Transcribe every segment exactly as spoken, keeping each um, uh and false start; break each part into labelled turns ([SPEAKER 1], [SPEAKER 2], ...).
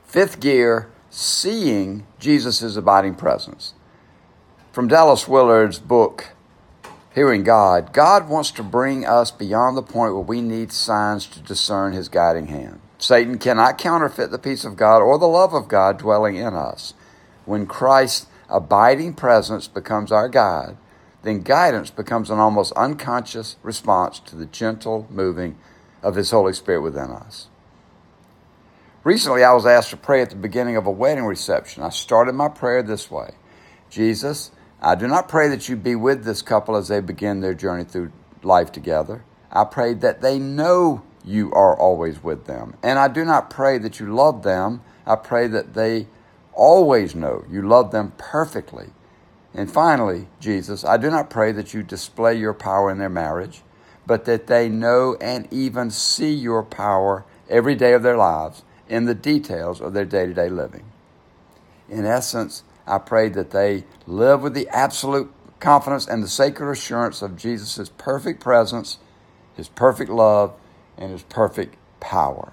[SPEAKER 1] Fifth gear, seeing Jesus' abiding presence. From Dallas Willard's book, Hearing God, God wants to bring us beyond the point where we need signs to discern his guiding hand. Satan cannot counterfeit the peace of God or the love of God dwelling in us. When Christ's abiding presence becomes our guide, then guidance becomes an almost unconscious response to the gentle moving of his Holy Spirit within us. Recently, I was asked to pray at the beginning of a wedding reception. I started my prayer this way: Jesus, I do not pray that you be with this couple as they begin their journey through life together. I pray that they know you are always with them. And I do not pray that you love them. I pray that they always know you love them perfectly. And finally, Jesus, I do not pray that you display your power in their marriage, but that they know and even see your power every day of their lives in the details of their day-to-day living. In essence, I pray that they live with the absolute confidence and the sacred assurance of Jesus' perfect presence, his perfect love, and his perfect power.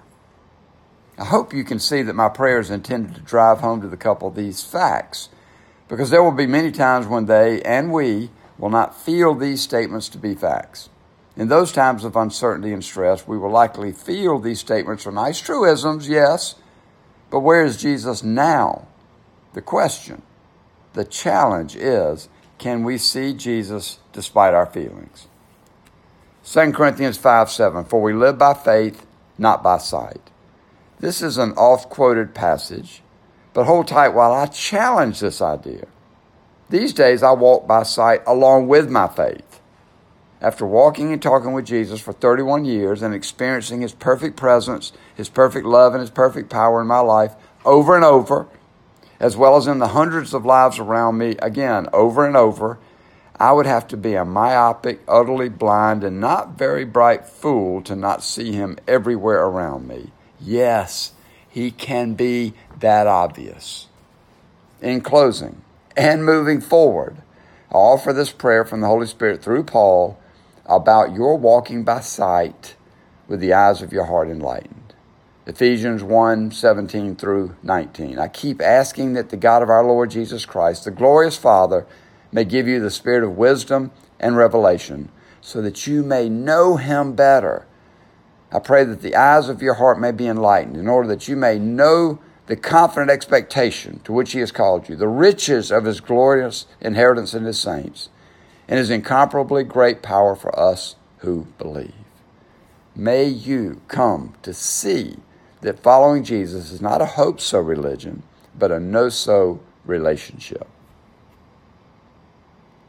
[SPEAKER 1] I hope you can see that my prayer is intended to drive home to the couple these facts, because there will be many times when they and we will not feel these statements to be facts. In those times of uncertainty and stress, we will likely feel these statements are nice truisms, yes, but where is Jesus now? The question, the challenge is, can we see Jesus despite our feelings? Second Corinthians five seven, for we live by faith, not by sight. This is an oft-quoted passage, but hold tight while I challenge this idea. These days I walk by sight along with my faith. After walking and talking with Jesus for thirty-one years and experiencing his perfect presence, his perfect love, and his perfect power in my life over and over, as well as in the hundreds of lives around me, again, over and over, I would have to be a myopic, utterly blind, and not very bright fool to not see him everywhere around me. Yes, he can be that obvious. In closing, and moving forward, I offer this prayer from the Holy Spirit through Paul about your walking by sight with the eyes of your heart enlightened. Ephesians one seventeen through nineteen. I keep asking that the God of our Lord Jesus Christ, the glorious Father, may give you the spirit of wisdom and revelation so that you may know him better. I pray that the eyes of your heart may be enlightened in order that you may know the confident expectation to which he has called you, the riches of his glorious inheritance in his saints, and his incomparably great power for us who believe. May you come to see that following Jesus is not a hope-so religion, but a know-so relationship.